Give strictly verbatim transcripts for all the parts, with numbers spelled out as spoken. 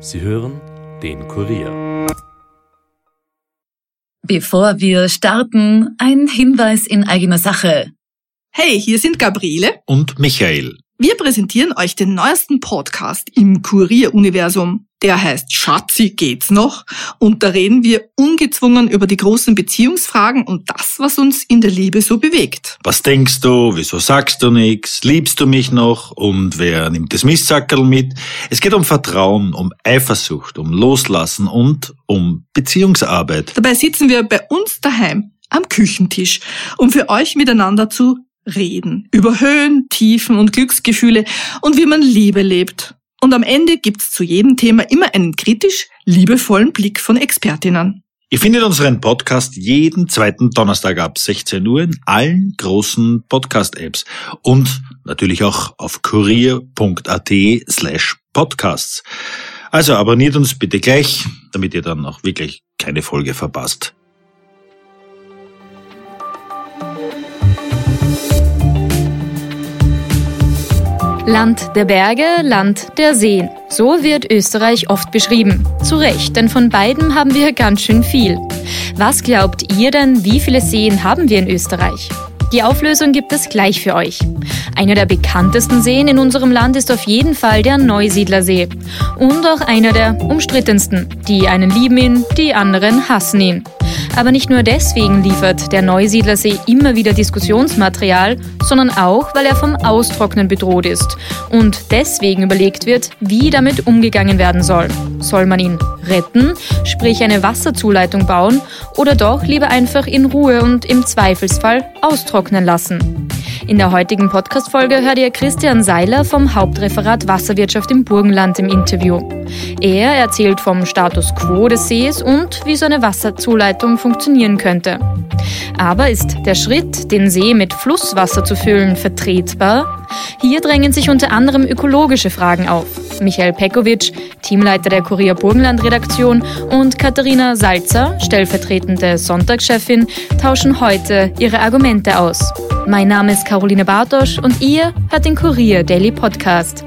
Sie hören den Kurier. Bevor wir starten, ein Hinweis in eigener Sache. Hey, hier sind Gabriele und Michael. Wir präsentieren euch den neuesten Podcast im Kurier-Universum. Der heißt Schatzi, geht's noch? Und da reden wir ungezwungen über die großen Beziehungsfragen und das, was uns in der Liebe so bewegt. Was denkst du? Wieso sagst du nichts? Liebst du mich noch? Und wer nimmt das Mistsackerl mit? Es geht um Vertrauen, um Eifersucht, um Loslassen und um Beziehungsarbeit. Dabei sitzen wir bei uns daheim am Küchentisch, um für euch miteinander zu reden. Über Höhen, Tiefen und Glücksgefühle und wie man Liebe lebt. Und am Ende gibt's zu jedem Thema immer einen kritisch liebevollen Blick von Expertinnen. Ihr findet unseren Podcast jeden zweiten Donnerstag ab sechzehn Uhr in allen großen Podcast-Apps und natürlich auch auf kurier.at slash podcasts. Also abonniert uns bitte gleich, damit ihr dann auch wirklich keine Folge verpasst. Land der Berge, Land der Seen. So wird Österreich oft beschrieben. Zu Recht, denn von beidem haben wir ganz schön viel. Was glaubt ihr denn, wie viele Seen haben wir in Österreich? Die Auflösung gibt es gleich für euch. Einer der bekanntesten Seen in unserem Land ist auf jeden Fall der Neusiedlersee. Und auch einer der umstrittensten. Die einen lieben ihn, die anderen hassen ihn. Aber nicht nur deswegen liefert der Neusiedlersee immer wieder Diskussionsmaterial, sondern auch, weil er vom Austrocknen bedroht ist und deswegen überlegt wird, wie damit umgegangen werden soll. Soll man ihn retten, sprich eine Wasserzuleitung bauen, oder doch lieber einfach in Ruhe und im Zweifelsfall austrocknen lassen? In der heutigen Podcast-Folge hört ihr Christian Seiler vom Hauptreferat Wasserwirtschaft im Burgenland im Interview. Er erzählt vom Status quo des Sees und wie so eine Wasserzuleitung funktionieren könnte. Aber ist der Schritt, den See mit Flusswasser zu füllen, vertretbar? Hier drängen sich unter anderem ökologische Fragen auf. Michael Pekovic, Teamleiter der Kurier Burgenland-Redaktion, und Katharina Salzer, stellvertretende Sonntagschefin, tauschen heute ihre Argumente aus. Mein Name ist Caroline Bartosch und ihr hört den Kurier Daily Podcast.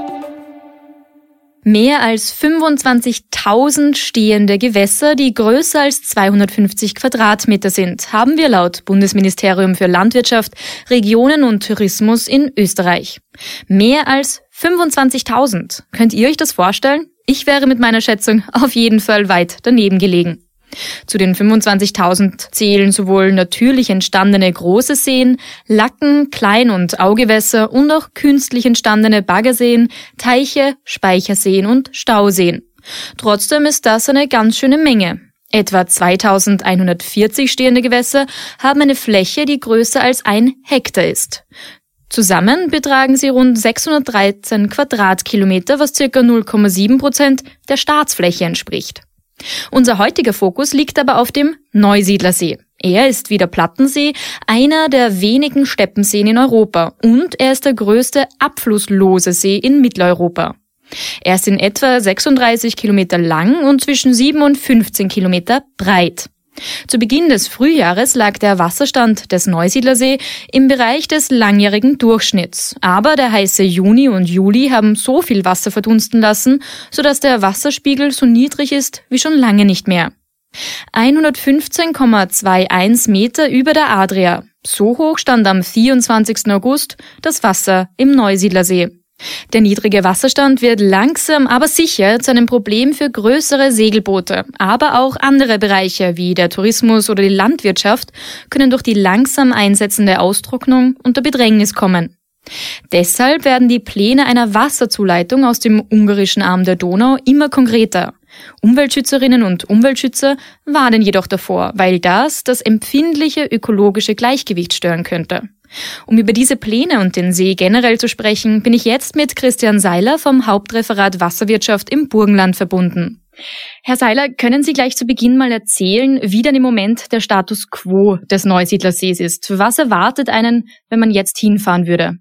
Mehr als fünfundzwanzigtausend stehende Gewässer, die größer als zweihundertfünfzig Quadratmeter sind, haben wir laut Bundesministerium für Landwirtschaft, Regionen und Tourismus in Österreich. Mehr als fünfundzwanzigtausend. Könnt ihr euch das vorstellen? Ich wäre mit meiner Schätzung auf jeden Fall weit daneben gelegen. Zu den fünfundzwanzigtausend zählen sowohl natürlich entstandene große Seen, Lacken, Klein- und Augewässer und auch künstlich entstandene Baggerseen, Teiche, Speicherseen und Stauseen. Trotzdem ist das eine ganz schöne Menge. Etwa zweitausendeinhundertvierzig stehende Gewässer haben eine Fläche, die größer als ein Hektar ist. Zusammen betragen sie rund sechshundertdreizehn Quadratkilometer, was ca. null Komma sieben Prozent der Staatsfläche entspricht. Unser heutiger Fokus liegt aber auf dem Neusiedlersee. Er ist wie der Plattensee einer der wenigen Steppenseen in Europa und er ist der größte abflusslose See in Mitteleuropa. Er ist in etwa sechsunddreißig Kilometer lang und zwischen sieben und fünfzehn Kilometer breit. Zu Beginn des Frühjahres lag der Wasserstand des Neusiedlersee im Bereich des langjährigen Durchschnitts. Aber der heiße Juni und Juli haben so viel Wasser verdunsten lassen, sodass der Wasserspiegel so niedrig ist wie schon lange nicht mehr. hundertfünfzehn Komma einundzwanzig Meter über der Adria. So hoch stand am vierundzwanzigsten August das Wasser im Neusiedlersee. Der niedrige Wasserstand wird langsam, aber sicher zu einem Problem für größere Segelboote. Aber auch andere Bereiche wie der Tourismus oder die Landwirtschaft können durch die langsam einsetzende Austrocknung unter Bedrängnis kommen. Deshalb werden die Pläne einer Wasserzuleitung aus dem ungarischen Arm der Donau immer konkreter. Umweltschützerinnen und Umweltschützer warnen jedoch davor, weil das das empfindliche ökologische Gleichgewicht stören könnte. Um über diese Pläne und den See generell zu sprechen, bin ich jetzt mit Christian Seiler vom Hauptreferat Wasserwirtschaft im Burgenland verbunden. Herr Seiler, können Sie gleich zu Beginn mal erzählen, wie denn im Moment der Status quo des Neusiedlersees ist? Was erwartet einen, wenn man jetzt hinfahren würde?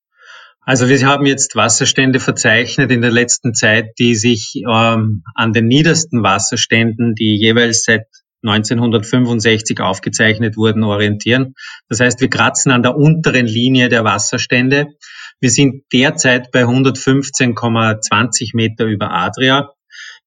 Also wir haben jetzt Wasserstände verzeichnet in der letzten Zeit, die sich ähm, an den niedersten Wasserständen, die jeweils seit neunzehnhundertfünfundsechzig aufgezeichnet wurden, orientieren. Das heißt, wir kratzen an der unteren Linie der Wasserstände. Wir sind derzeit bei hundertfünfzehn Komma zwanzig Meter über Adria.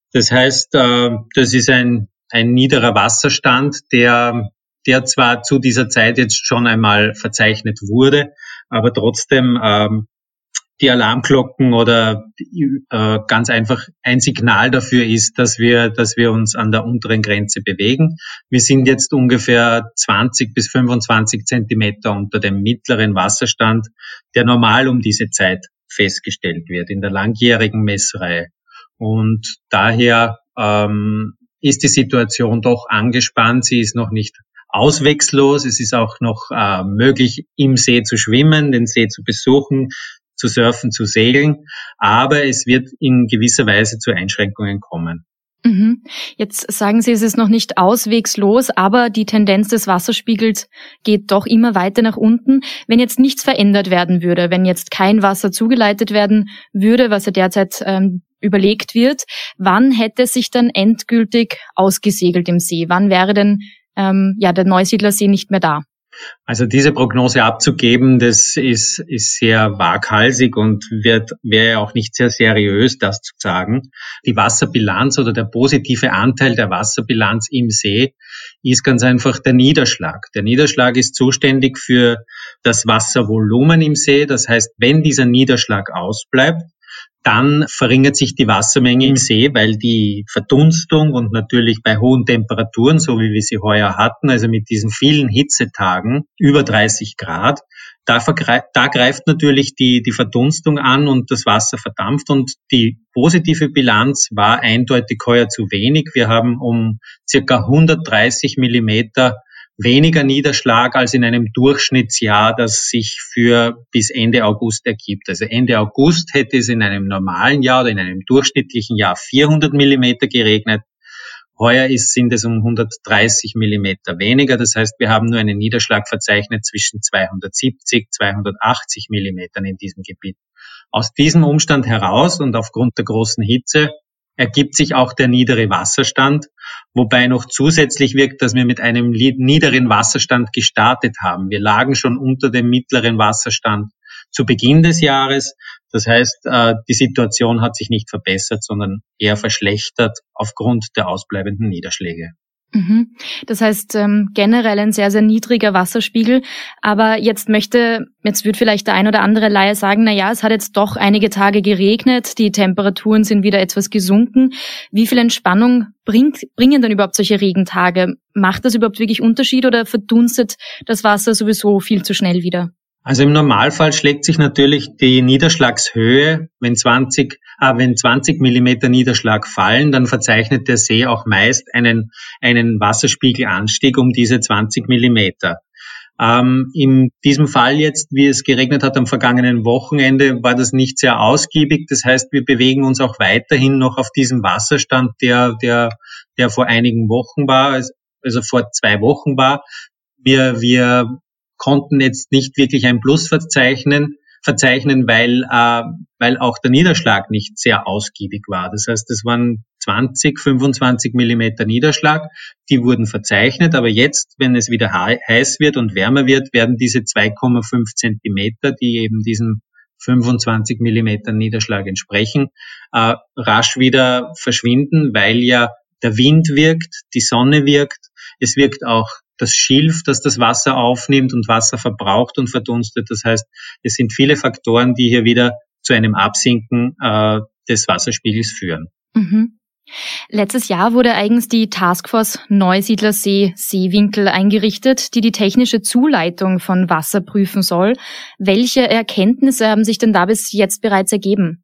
Das heißt, das ist ein, ein niederer Wasserstand, der, der zwar zu dieser Zeit jetzt schon einmal verzeichnet wurde, aber trotzdem ähm, die Alarmglocken oder äh, ganz einfach ein Signal dafür ist, dass wir, dass wir uns an der unteren Grenze bewegen. Wir sind jetzt ungefähr zwanzig bis fünfundzwanzig Zentimeter unter dem mittleren Wasserstand, der normal um diese Zeit festgestellt wird in der langjährigen Messreihe. Und daher ähm, ist die Situation doch angespannt. Sie ist noch nicht auswegslos. Es ist auch noch äh, möglich, im See zu schwimmen, den See zu besuchen, zu surfen, zu segeln, aber es wird in gewisser Weise zu Einschränkungen kommen. Mhm. Jetzt sagen Sie, es ist noch nicht auswegslos, aber die Tendenz des Wasserspiegels geht doch immer weiter nach unten. Wenn jetzt nichts verändert werden würde, wenn jetzt kein Wasser zugeleitet werden würde, was ja derzeit ähm, überlegt wird, wann hätte es sich dann endgültig ausgesegelt im See? Wann wäre denn ähm, ja der Neusiedlersee nicht mehr da? Also diese Prognose abzugeben, das ist, ist sehr waghalsig und wird, wäre auch nicht sehr seriös, das zu sagen. Die Wasserbilanz oder der positive Anteil der Wasserbilanz im See ist ganz einfach der Niederschlag. Der Niederschlag ist zuständig für das Wasservolumen im See. Das heißt, wenn dieser Niederschlag ausbleibt, dann verringert sich die Wassermenge im See, weil die Verdunstung und natürlich bei hohen Temperaturen, so wie wir sie heuer hatten, also mit diesen vielen Hitzetagen, über dreißig Grad, da, da greift natürlich die, die Verdunstung an und das Wasser verdampft und die positive Bilanz war eindeutig heuer zu wenig. Wir haben um circa hundertdreißig Millimeter weniger Niederschlag als in einem Durchschnittsjahr, das sich für bis Ende August ergibt. Also Ende August hätte es in einem normalen Jahr oder in einem durchschnittlichen Jahr vierhundert Millimeter geregnet. Heuer ist, sind es um hundertdreißig Millimeter weniger. Das heißt, wir haben nur einen Niederschlag verzeichnet zwischen zweihundertsiebzig, zweihundertachtzig Millimetern in diesem Gebiet. Aus diesem Umstand heraus und aufgrund der großen Hitze ergibt sich auch der niedere Wasserstand, wobei noch zusätzlich wirkt, dass wir mit einem niederen Wasserstand gestartet haben. Wir lagen schon unter dem mittleren Wasserstand zu Beginn des Jahres. Das heißt, die Situation hat sich nicht verbessert, sondern eher verschlechtert aufgrund der ausbleibenden Niederschläge. Mhm. Das heißt ähm, generell ein sehr, sehr niedriger Wasserspiegel. Aber jetzt möchte, jetzt wird vielleicht der ein oder andere Laie sagen, na ja, es hat jetzt doch einige Tage geregnet, die Temperaturen sind wieder etwas gesunken. Wie viel Entspannung bringt, bringen denn überhaupt solche Regentage? Macht das überhaupt wirklich Unterschied oder verdunstet das Wasser sowieso viel zu schnell wieder? Also im Normalfall schlägt sich natürlich die Niederschlagshöhe, wenn zwanzig, äh, wenn zwanzig Millimeter Niederschlag fallen, dann verzeichnet der See auch meist einen, einen Wasserspiegelanstieg um diese zwanzig Millimeter. Ähm, in diesem Fall jetzt, wie es geregnet hat am vergangenen Wochenende, war das nicht sehr ausgiebig. Das heißt, wir bewegen uns auch weiterhin noch auf diesem Wasserstand, der, der, der vor einigen Wochen war, also vor zwei Wochen war. Wir, wir konnten jetzt nicht wirklich ein Plus verzeichnen, verzeichnen, weil, äh, weil auch der Niederschlag nicht sehr ausgiebig war. Das heißt, es waren zwanzig, fünfundzwanzig Millimeter Niederschlag, die wurden verzeichnet, aber jetzt, wenn es wieder heiß wird und wärmer wird, werden diese zwei Komma fünf Zentimeter, die eben diesem fünfundzwanzig Millimeter Niederschlag entsprechen, äh, rasch wieder verschwinden, weil ja der Wind wirkt, die Sonne wirkt, es wirkt auch das Schilf, das das Wasser aufnimmt und Wasser verbraucht und verdunstet. Das heißt, es sind viele Faktoren, die hier wieder zu einem Absinken äh, des Wasserspiegels führen. Mhm. Letztes Jahr wurde eigens die Taskforce Neusiedlersee Seewinkel eingerichtet, die die technische Zuleitung von Wasser prüfen soll. Welche Erkenntnisse haben sich denn da bis jetzt bereits ergeben?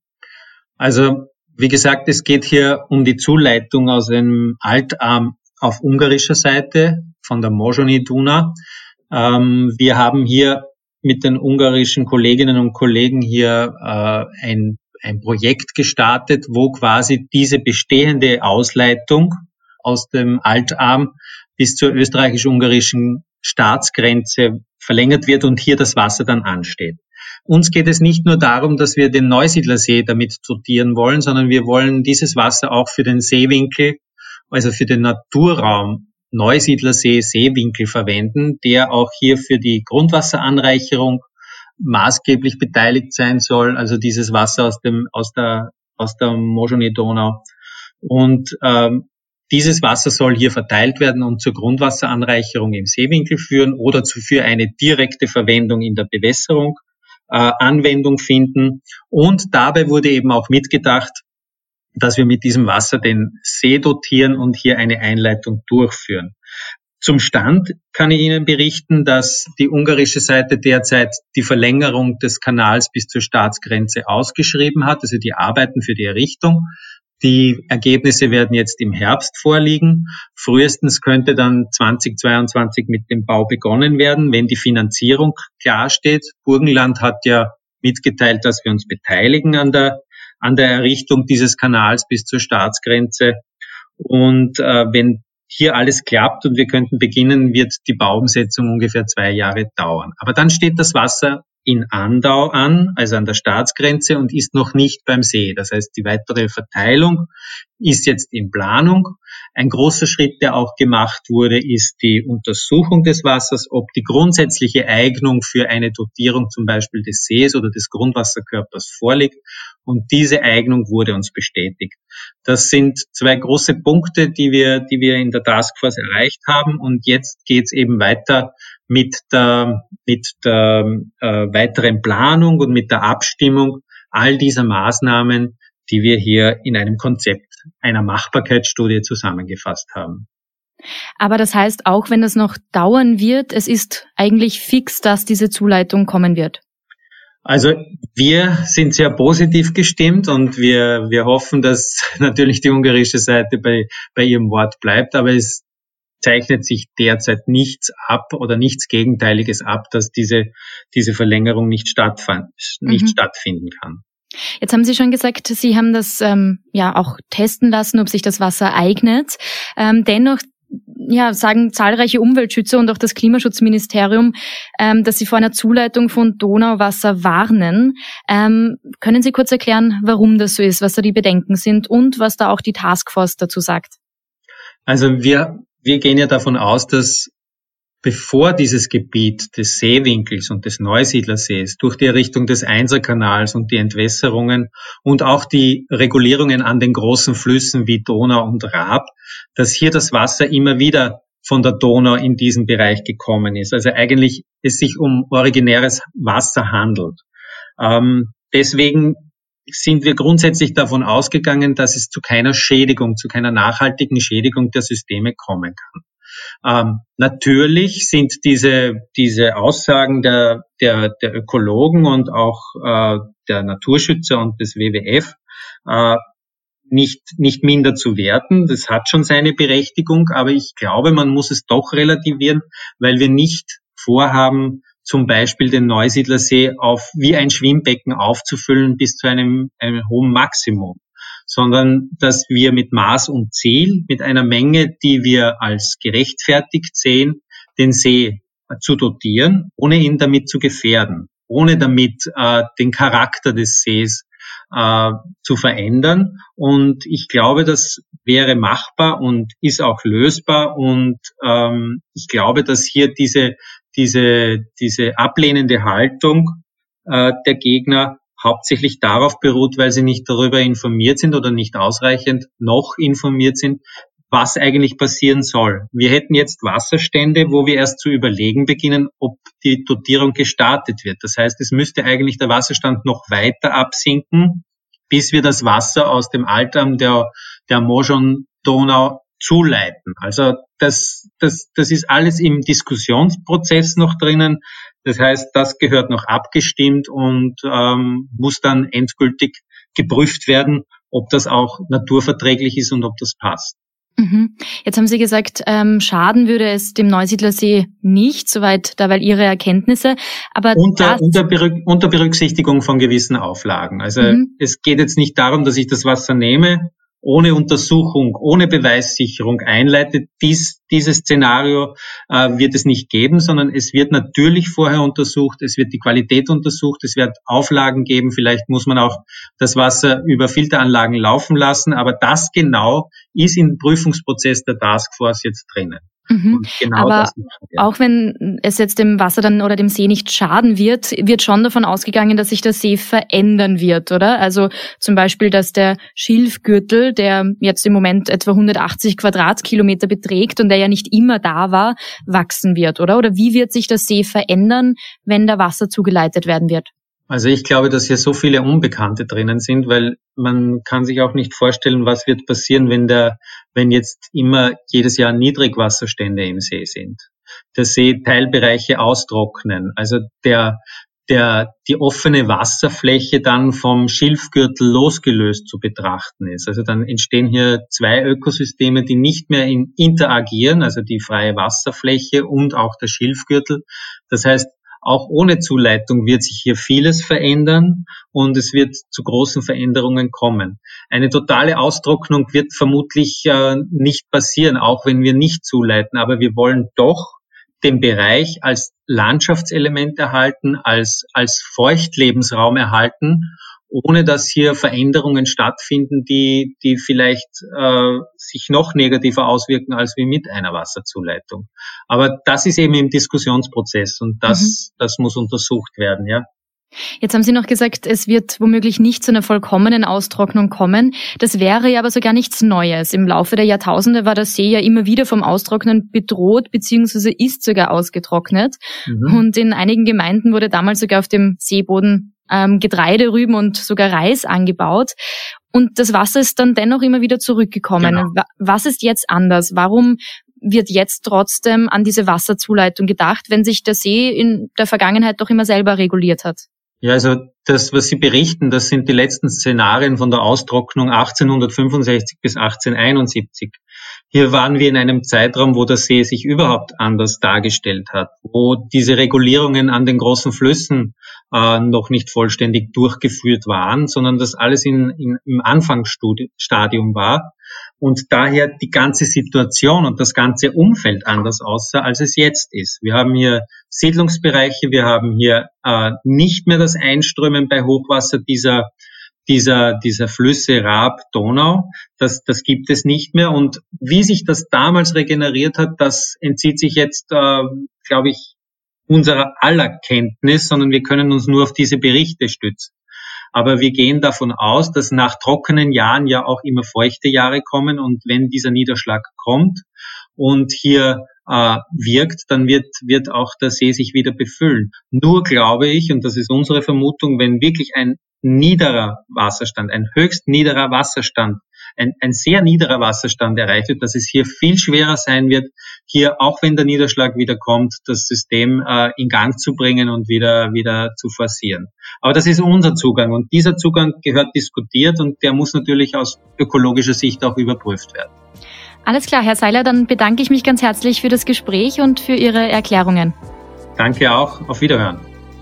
Also, wie gesagt, es geht hier um die Zuleitung aus einem Altarm auf ungarischer Seite von der Mosoni Duna. Ähm, wir haben hier mit den ungarischen Kolleginnen und Kollegen hier äh, ein, ein Projekt gestartet, wo quasi diese bestehende Ausleitung aus dem Altarm bis zur österreichisch-ungarischen Staatsgrenze verlängert wird und hier das Wasser dann ansteht. Uns geht es nicht nur darum, dass wir den Neusiedlersee damit dotieren wollen, sondern wir wollen dieses Wasser auch für den Seewinkel, also für den Naturraum Neusiedlersee Seewinkel verwenden, der auch hier für die Grundwasseranreicherung maßgeblich beteiligt sein soll, also dieses Wasser aus dem aus der aus der Mosoni Donau. Und ähm, dieses Wasser soll hier verteilt werden und zur Grundwasseranreicherung im Seewinkel führen oder zu, für eine direkte Verwendung in der Bewässerung äh, Anwendung finden. Und dabei wurde eben auch mitgedacht, dass wir mit diesem Wasser den See dotieren und hier eine Einleitung durchführen. Zum Stand kann ich Ihnen berichten, dass die ungarische Seite derzeit die Verlängerung des Kanals bis zur Staatsgrenze ausgeschrieben hat, also die Arbeiten für die Errichtung. Die Ergebnisse werden jetzt im Herbst vorliegen. Frühestens könnte dann zweitausendzweiundzwanzig mit dem Bau begonnen werden, wenn die Finanzierung klar steht. Burgenland hat ja mitgeteilt, dass wir uns beteiligen an der an der Errichtung dieses Kanals bis zur Staatsgrenze. Und äh, wenn hier alles klappt und wir könnten beginnen, wird die Bauumsetzung ungefähr zwei Jahre dauern. Aber dann steht das Wasser in Andau an, also an der Staatsgrenze, und ist noch nicht beim See. Das heißt, die weitere Verteilung ist jetzt in Planung. Ein großer Schritt, der auch gemacht wurde, ist die Untersuchung des Wassers, ob die grundsätzliche Eignung für eine Dotierung zum Beispiel des Sees oder des Grundwasserkörpers vorliegt. Und diese Eignung wurde uns bestätigt. Das sind zwei große Punkte, die wir, die wir in der Taskforce erreicht haben. Und jetzt geht's eben weiter mit der, mit der äh, weiteren Planung und mit der Abstimmung all dieser Maßnahmen, die wir hier in einem Konzept einer Machbarkeitsstudie zusammengefasst haben. Aber das heißt, auch wenn es noch dauern wird, es ist eigentlich fix, dass diese Zuleitung kommen wird. Also wir sind sehr positiv gestimmt und wir, wir hoffen, dass natürlich die ungarische Seite bei, bei ihrem Wort bleibt, aber es zeichnet sich derzeit nichts ab oder nichts Gegenteiliges ab, dass diese, diese Verlängerung nicht stattfand, nicht mhm. stattfinden kann. Jetzt haben Sie schon gesagt, Sie haben das ähm, ja auch testen lassen, ob sich das Wasser eignet. Ähm, dennoch ja, sagen zahlreiche Umweltschützer und auch das Klimaschutzministerium, ähm, dass sie vor einer Zuleitung von Donauwasser warnen. Ähm, können Sie kurz erklären, warum das so ist, was da die Bedenken sind und was da auch die Taskforce dazu sagt? Also wir, wir gehen ja davon aus, dass bevor dieses Gebiet des Seewinkels und des Neusiedlersees durch die Errichtung des Einserkanals und die Entwässerungen und auch die Regulierungen an den großen Flüssen wie Donau und Raab, dass hier das Wasser immer wieder von der Donau in diesen Bereich gekommen ist. Also eigentlich es sich um originäres Wasser handelt. Ähm, deswegen sind wir grundsätzlich davon ausgegangen, dass es zu keiner Schädigung, zu keiner nachhaltigen Schädigung der Systeme kommen kann. Ähm, natürlich sind diese diese Aussagen der der der Ökologen und auch äh, der Naturschützer und des W W F äh, nicht nicht minder zu werten. Das hat schon seine Berechtigung, aber ich glaube, man muss es doch relativieren, weil wir nicht vorhaben, zum Beispiel den Neusiedlersee auf wie ein Schwimmbecken aufzufüllen bis zu einem, einem hohen Maximum, sondern dass wir mit Maß und Ziel, mit einer Menge, die wir als gerechtfertigt sehen, den See zu dotieren, ohne ihn damit zu gefährden, ohne damit äh, den Charakter des Sees äh, zu verändern. Und ich glaube, das wäre machbar und ist auch lösbar. Und ähm, ich glaube, dass hier diese diese diese ablehnende Haltung äh, der Gegner hauptsächlich darauf beruht, weil sie nicht darüber informiert sind oder nicht ausreichend noch informiert sind, was eigentlich passieren soll. Wir hätten jetzt Wasserstände, wo wir erst zu überlegen beginnen, ob die Dotierung gestartet wird. Das heißt, es müsste eigentlich der Wasserstand noch weiter absinken, bis wir das Wasser aus dem Altarm der, der Mojon-Donau zuleiten. Also das, das, das ist alles im Diskussionsprozess noch drinnen. Das heißt, das gehört noch abgestimmt und ähm, muss dann endgültig geprüft werden, ob das auch naturverträglich ist und ob das passt. Mhm. Jetzt haben Sie gesagt, ähm, schaden würde es dem Neusiedlersee nicht, soweit derweil Ihre Erkenntnisse. Aber unter, unter, Berück, unter Berücksichtigung von gewissen Auflagen. Also mhm. es geht jetzt nicht darum, dass ich das Wasser nehme, ohne Untersuchung, ohne Beweissicherung einleitet. Dies, dieses Szenario äh, wird es nicht geben, sondern es wird natürlich vorher untersucht, es wird die Qualität untersucht, es wird Auflagen geben, vielleicht muss man auch das Wasser über Filteranlagen laufen lassen, aber das genau ist im Prüfungsprozess der Taskforce jetzt drinnen. Mhm. Genau. Aber auch wenn es jetzt dem Wasser dann oder dem See nicht schaden wird, wird schon davon ausgegangen, dass sich der See verändern wird, oder? Also zum Beispiel, dass der Schilfgürtel, der jetzt im Moment etwa hundertachtzig Quadratkilometer beträgt und der ja nicht immer da war, wachsen wird, oder? Oder wie wird sich der See verändern, wenn da Wasser zugeleitet werden wird? Also ich glaube, dass hier so viele Unbekannte drinnen sind, weil man kann sich auch nicht vorstellen, was wird passieren, wenn der, wenn jetzt immer jedes Jahr Niedrigwasserstände im See sind. Der See Teilbereiche austrocknen, also der, der, die offene Wasserfläche dann vom Schilfgürtel losgelöst zu betrachten ist. Also dann entstehen hier zwei Ökosysteme, die nicht mehr in, interagieren, also die freie Wasserfläche und auch der Schilfgürtel. Das heißt, auch ohne Zuleitung wird sich hier vieles verändern und es wird zu großen Veränderungen kommen. Eine totale Austrocknung wird vermutlich äh, nicht passieren, auch wenn wir nicht zuleiten. Aber wir wollen doch den Bereich als Landschaftselement erhalten, als, als Feuchtlebensraum erhalten, ohne dass hier Veränderungen stattfinden, die, die vielleicht äh, sich noch negativer auswirken als wie mit einer Wasserzuleitung. Aber das ist eben im Diskussionsprozess und das, mhm. das muss untersucht werden, ja. Jetzt haben Sie noch gesagt, es wird womöglich nicht zu einer vollkommenen Austrocknung kommen. Das wäre ja aber sogar nichts Neues. Im Laufe der Jahrtausende war der See ja immer wieder vom Austrocknen bedroht, beziehungsweise ist sogar ausgetrocknet. Mhm. Und in einigen Gemeinden wurde damals sogar auf dem Seeboden ähm, Getreide, Rüben und sogar Reis angebaut. Und das Wasser ist dann dennoch immer wieder zurückgekommen. Genau. Was ist jetzt anders? Warum wird jetzt trotzdem an diese Wasserzuleitung gedacht, wenn sich der See in der Vergangenheit doch immer selber reguliert hat? Ja, also das, was Sie berichten, das sind die letzten Szenarien von der Austrocknung achtzehnhundertfünfundsechzig bis achtzehnhunderteinundsiebzig. Hier waren wir in einem Zeitraum, wo der See sich überhaupt anders dargestellt hat, wo diese Regulierungen an den großen Flüssen äh, noch nicht vollständig durchgeführt waren, sondern das alles in, in, im Anfangsstadium war und daher die ganze Situation und das ganze Umfeld anders aussah, als es jetzt ist. Wir haben hier Siedlungsbereiche, wir haben hier äh, nicht mehr das Einströmen bei Hochwasser dieser dieser dieser Flüsse Raab, Donau, das das gibt es nicht mehr und wie sich das damals regeneriert hat, das entzieht sich jetzt, äh, glaube ich, unserer aller Kenntnis, sondern wir können uns nur auf diese Berichte stützen. Aber wir gehen davon aus, dass nach trockenen Jahren ja auch immer feuchte Jahre kommen und wenn dieser Niederschlag kommt und hier äh, wirkt, dann wird wird auch der See sich wieder befüllen. Nur glaube ich, und das ist unsere Vermutung, wenn wirklich ein niederer Wasserstand, ein höchst niederer Wasserstand, ein, ein sehr niederer Wasserstand erreicht wird, dass es hier viel schwerer sein wird, hier, auch wenn der Niederschlag wieder kommt, das System äh, in Gang zu bringen und wieder wieder zu forcieren. Aber das ist unser Zugang und dieser Zugang gehört diskutiert und der muss natürlich aus ökologischer Sicht auch überprüft werden. Alles klar, Herr Seiler, dann bedanke ich mich ganz herzlich für das Gespräch und für Ihre Erklärungen. Danke auch, auf Wiederhören.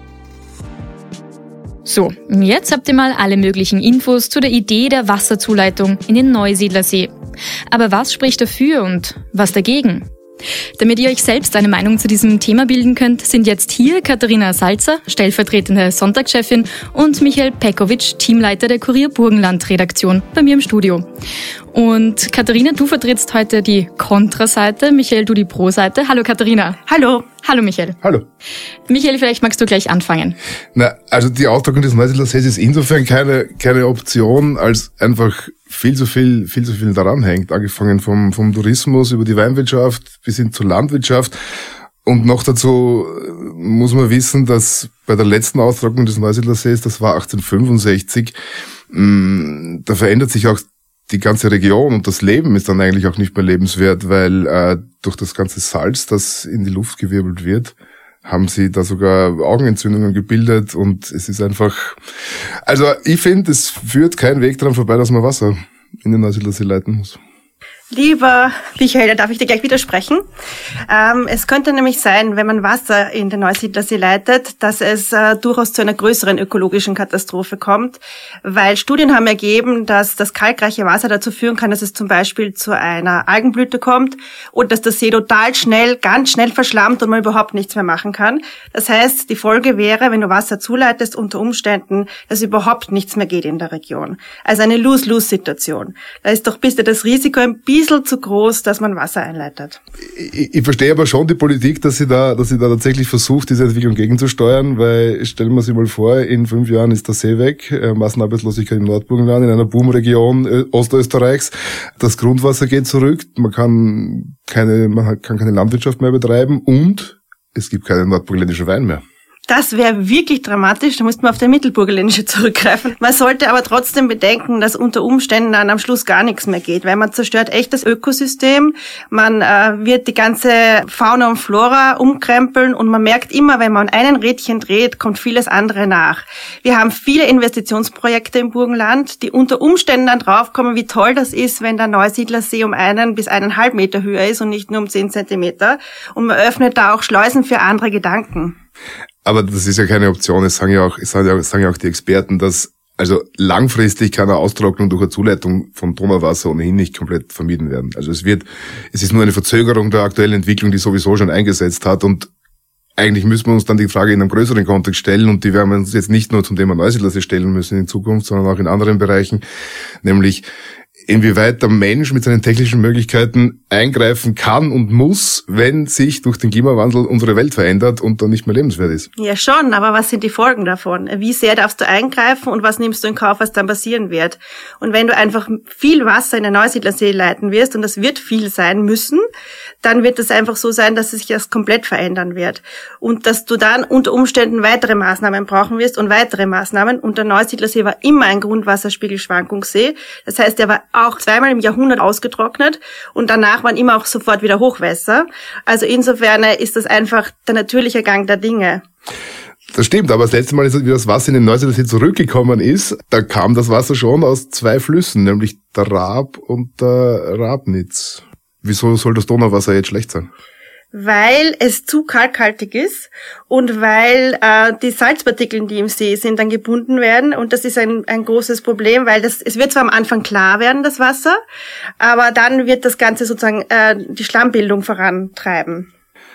So, jetzt habt ihr mal alle möglichen Infos zu der Idee der Wasserzuleitung in den Neusiedlersee. Aber was spricht dafür und was dagegen? Damit ihr euch selbst eine Meinung zu diesem Thema bilden könnt, sind jetzt hier Katharina Salzer, stellvertretende Sonntagschefin, und Michael Pekovic, Teamleiter der Kurier Burgenland-Redaktion, bei mir im Studio. Und Katharina, du vertrittst heute die Kontraseite, Michael, du die Pro-Seite. Hallo Katharina. Hallo. Hallo Michael. Hallo. Michael, vielleicht magst du gleich anfangen. Na, also die Austrocknung des Neusiedlersees ist insofern keine keine Option, als einfach viel zu viel viel zu viel daran hängt, angefangen vom vom Tourismus über die Weinwirtschaft bis hin zur Landwirtschaft. Und noch dazu muss man wissen, dass bei der letzten Austrocknung des Neusiedlersees, das war achtzehnhundertfünfundsechzig, da verändert sich auch die ganze Region und das Leben ist dann eigentlich auch nicht mehr lebenswert, weil äh, durch das ganze Salz, das in die Luft gewirbelt wird, haben sie da sogar Augenentzündungen gebildet und es ist einfach, also ich finde, es führt kein Weg daran vorbei, dass man Wasser in den Neusiedlersee leiten muss. Lieber Michael, da darf ich dir gleich widersprechen. Ähm, es könnte nämlich sein, wenn man Wasser in den Neusiedlersee leitet, dass es äh, durchaus zu einer größeren ökologischen Katastrophe kommt, weil Studien haben ergeben, dass das kalkreiche Wasser dazu führen kann, dass es zum Beispiel zu einer Algenblüte kommt und dass der See total schnell, ganz schnell verschlammt und man überhaupt nichts mehr machen kann. Das heißt, die Folge wäre, wenn du Wasser zuleitest, unter Umständen, dass überhaupt nichts mehr geht in der Region. Also eine Lose-Lose-Situation. Da ist doch bitte das Risiko ein bisschen zu groß, dass man Wasser einleitet. Ich, ich verstehe aber schon die Politik, dass sie da, dass sie da tatsächlich versucht, diese Entwicklung gegenzusteuern, weil stellen wir sich mal vor, in fünf Jahren ist der See weg, äh, Massenarbeitslosigkeit im Nordburgenland, in einer Boomregion äh, Ostösterreichs, das Grundwasser geht zurück, man kann keine, man kann keine Landwirtschaft mehr betreiben und es gibt keinen nordburgenländischen Wein mehr. Das wäre wirklich dramatisch, da müsste man auf der Mittelburgenländische zurückgreifen. Man sollte aber trotzdem bedenken, dass unter Umständen dann am Schluss gar nichts mehr geht, weil man zerstört echt das Ökosystem, man äh, wird die ganze Fauna und Flora umkrempeln und man merkt immer, wenn man einen Rädchen dreht, kommt vieles andere nach. Wir haben viele Investitionsprojekte im Burgenland, die unter Umständen dann draufkommen, wie toll das ist, wenn der Neusiedlersee um einen bis eineinhalb Meter höher ist und nicht nur um zehn Zentimeter. Und man öffnet da auch Schleusen für andere Gedanken. Aber das ist ja keine Option. Es sagen ja auch, es sagen ja, es sagen ja auch die Experten, dass also langfristig kann eine Austrocknung durch eine Zuleitung von Donauwasser ohnehin nicht komplett vermieden werden. Also es wird, es ist nur eine Verzögerung der aktuellen Entwicklung, die sowieso schon eingesetzt hat. Und eigentlich müssen wir uns dann die Frage in einem größeren Kontext stellen, und die werden wir uns jetzt nicht nur zum Thema Neusiedlersee stellen müssen in Zukunft, sondern auch in anderen Bereichen, nämlich inwieweit der Mensch mit seinen technischen Möglichkeiten eingreifen kann und muss, wenn sich durch den Klimawandel unsere Welt verändert und dann nicht mehr lebenswert ist. Ja schon, aber was sind die Folgen davon? Wie sehr darfst du eingreifen und was nimmst du in Kauf, was dann passieren wird? Und wenn du einfach viel Wasser in den Neusiedlersee leiten wirst, und das wird viel sein müssen, dann wird es einfach so sein, dass sich das komplett verändern wird. Und dass du dann unter Umständen weitere Maßnahmen brauchen wirst und weitere Maßnahmen. Und der Neusiedlersee war immer ein Grundwasserspiegelschwankungssee. Das heißt, er war auch zweimal im Jahrhundert ausgetrocknet und danach waren immer auch sofort wieder Hochwässer. Also insofern ist das einfach der natürliche Gang der Dinge. Das stimmt, aber das letzte Mal, wie das Wasser in den Neusiedlersee zurückgekommen ist, da kam das Wasser schon aus zwei Flüssen, nämlich der Raab und der Rabnitz. Wieso soll das Donauwasser jetzt schlecht sein? Weil es zu kalkhaltig ist und weil äh, die Salzpartikel, die im See sind, dann gebunden werden. Und das ist ein, ein großes Problem, weil das es wird zwar am Anfang klar werden, das Wasser, aber dann wird das Ganze sozusagen äh, die Schlammbildung vorantreiben.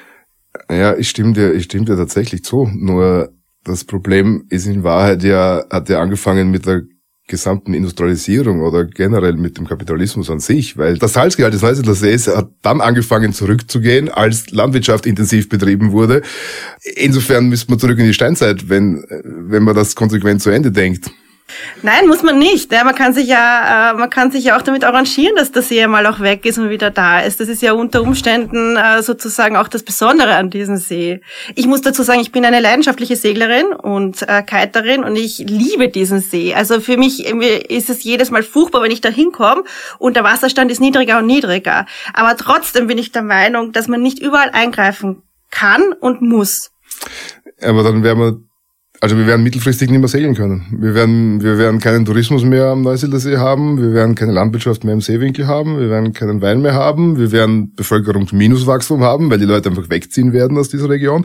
Ja, ich stimme dir, ich stimme dir tatsächlich zu. Nur das Problem ist in Wahrheit ja, hat ja angefangen mit der gesamten Industrialisierung oder generell mit dem Kapitalismus an sich, weil das Salzgehalt des Neusiedlersees hat dann angefangen zurückzugehen, als Landwirtschaft intensiv betrieben wurde. Insofern müsste man zurück in die Steinzeit, wenn wenn man das konsequent zu Ende denkt. Nein, muss man nicht. Ja, man kann sich ja, äh, man kann sich ja auch damit arrangieren, dass der See mal auch weg ist und wieder da ist. Das ist ja unter Umständen äh, sozusagen auch das Besondere an diesem See. Ich muss dazu sagen, ich bin eine leidenschaftliche Seglerin und äh, Kiterin und ich liebe diesen See. Also für mich ist es jedes Mal furchtbar, wenn ich da hinkomme und der Wasserstand ist niedriger und niedriger. Aber trotzdem bin ich der Meinung, dass man nicht überall eingreifen kann und muss. Aber dann werden wir Also wir werden mittelfristig nicht mehr segeln können. Wir werden, wir werden keinen Tourismus mehr am Neusiedlersee haben, wir werden keine Landwirtschaft mehr im Seewinkel haben, wir werden keinen Wein mehr haben, wir werden Bevölkerungsminuswachstum haben, weil die Leute einfach wegziehen werden aus dieser Region.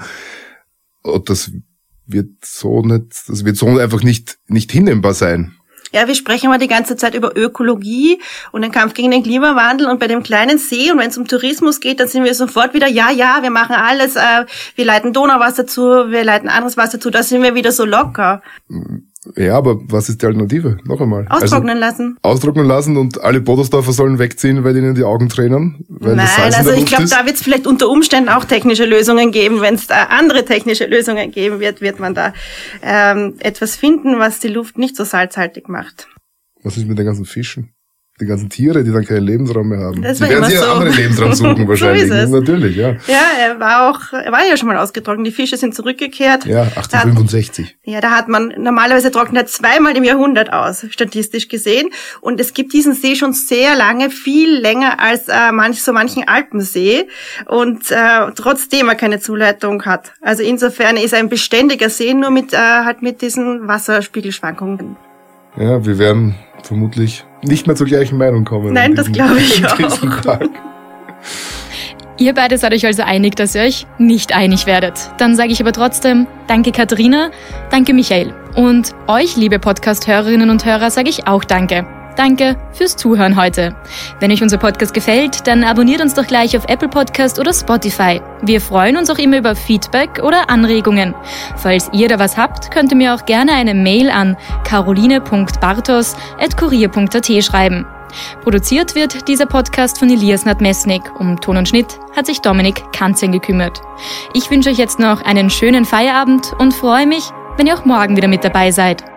Und das wird so nicht, das wird so einfach nicht, nicht hinnehmbar sein. Ja, wir sprechen immer die ganze Zeit über Ökologie und den Kampf gegen den Klimawandel und bei dem kleinen See und wenn es um Tourismus geht, dann sind wir sofort wieder, ja, ja, wir machen alles, äh, wir leiten Donauwasser zu, wir leiten anderes Wasser zu, da sind wir wieder so locker. Ja, aber was ist die Alternative? Noch einmal. Austrocknen also, lassen. Austrocknen lassen und alle Bodersdorfer sollen wegziehen, weil ihnen die Augen tränen? Weil Nein, das Salz also in der ich glaube, Luft da wird es vielleicht unter Umständen auch technische Lösungen geben. Wenn es da andere technische Lösungen geben wird, wird man da ähm, etwas finden, was die Luft nicht so salzhaltig macht. Was ist mit den ganzen Fischen? Die ganzen Tiere, die dann keinen Lebensraum mehr haben. Das die werden sich so. einen anderen Lebensraum suchen wahrscheinlich. So ist es. Natürlich, ja. Ja, er war auch, er war ja schon mal ausgetrocknet. Die Fische sind zurückgekehrt. Ja, achtzehnhundertfünfundsechzig. Da, ja, da hat man, normalerweise trocknet er zweimal im Jahrhundert aus, statistisch gesehen. Und es gibt diesen See schon sehr lange, viel länger als äh, manch, so manchen Alpensee. Und äh, trotzdem er keine Zuleitung hat. Also insofern ist er ein beständiger See, nur mit, äh, halt mit diesen Wasserspiegelschwankungen. Ja, wir werden vermutlich nicht mehr zur gleichen Meinung kommen. Nein, das glaube ich auch. Tag. Ihr beide seid euch also einig, dass ihr euch nicht einig werdet. Dann sage ich aber trotzdem, danke Katharina, danke Michael. Und euch, liebe Podcast-Hörerinnen und Hörer, sage ich auch danke. Danke fürs Zuhören heute. Wenn euch unser Podcast gefällt, dann abonniert uns doch gleich auf Apple Podcast oder Spotify. Wir freuen uns auch immer über Feedback oder Anregungen. Falls ihr da was habt, könnt ihr mir auch gerne eine Mail an caroline punkt bartos at kurier punkt at schreiben. Produziert wird dieser Podcast von Elias Nadmesnik. Um Ton und Schnitt hat sich Dominik Kanzen gekümmert. Ich wünsche euch jetzt noch einen schönen Feierabend und freue mich, wenn ihr auch morgen wieder mit dabei seid.